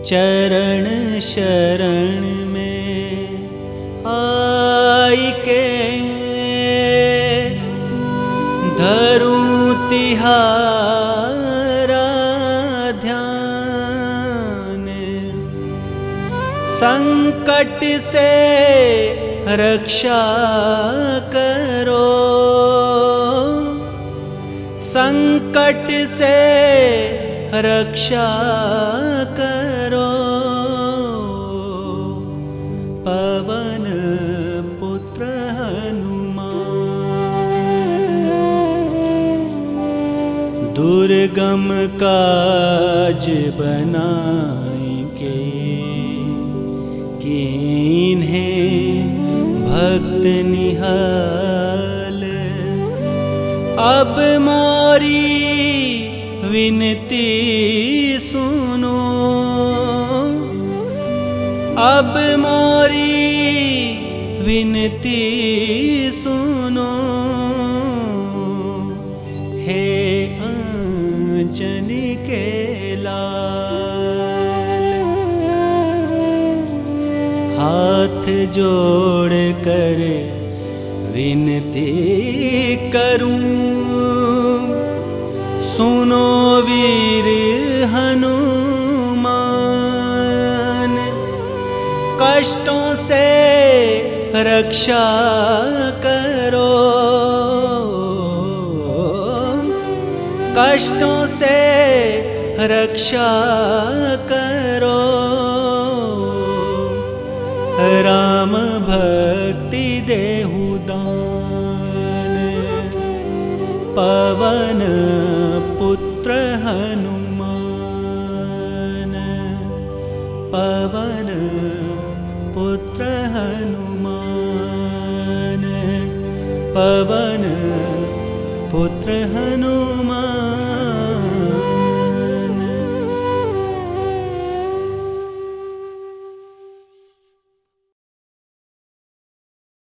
चरण शरण में आई के धरूं तिहारा ध्यान। संकट से रक्षा करो, संकट से रक्षा करो। पवन पुत्र हनुमान, दुर्गम काज बनाएंगे कीन्हें भक्त निहाल। अब मोरी विनती सुनो, अब मोरी विनती सुनो। हे अंजनी के लाल, हाथ जोड़ कर विनती करूं, सुनो वीर हनुमान। कष्टों से रक्षा करो, कष्टों से रक्षा करो। राम भक्ति देहु दान, पवन पुत्र हनुमान। पवन पुत्र हनुमान, पवन पुत्र हनुमान।